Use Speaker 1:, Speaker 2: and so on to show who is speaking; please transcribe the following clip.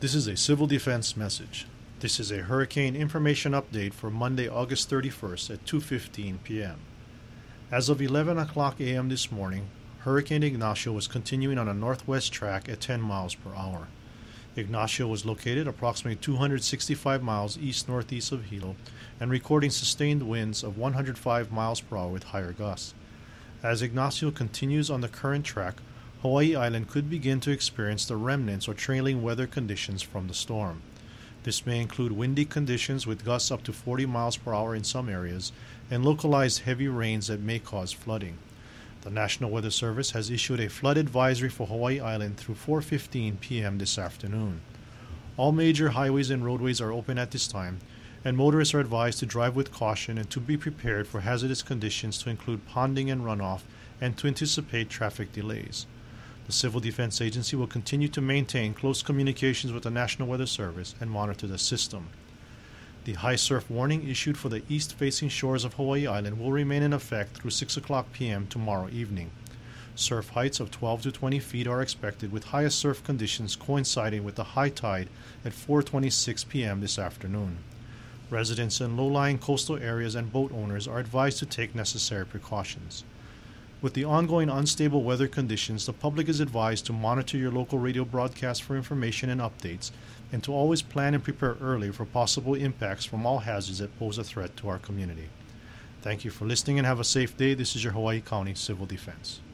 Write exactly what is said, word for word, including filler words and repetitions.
Speaker 1: This is a civil defense message. This is a hurricane information update for Monday, August thirty-first at two fifteen p.m. As of eleven o'clock a.m. this morning, Hurricane Ignacio was continuing on a northwest track at ten miles per hour. Ignacio was located approximately two hundred sixty-five miles east-northeast of Hilo and recording sustained winds of one hundred five miles per hour with higher gusts. As Ignacio continues on the current track, Hawaii Island could begin to experience the remnants or trailing weather conditions from the storm. This may include windy conditions with gusts up to forty miles per hour in some areas and localized heavy rains that may cause flooding. The National Weather Service has issued a flood advisory for Hawaii Island through four fifteen p.m. this afternoon. All major highways and roadways are open at this time, and motorists are advised to drive with caution and to be prepared for hazardous conditions to include ponding and runoff and to anticipate traffic delays. The Civil Defense Agency will continue to maintain close communications with the National Weather Service and monitor the system. The high surf warning issued for the east-facing shores of Hawaii Island will remain in effect through six o'clock p.m. tomorrow evening. Surf heights of twelve to twenty feet are expected, with highest surf conditions coinciding with the high tide at four twenty-six p.m. this afternoon. Residents in low-lying coastal areas and boat owners are advised to take necessary precautions. With the ongoing unstable weather conditions, the public is advised to monitor your local radio broadcast for information and updates, and to always plan and prepare early for possible impacts from all hazards that pose a threat to our community. Thank you for listening and have a safe day. This is your Hawaii County Civil Defense.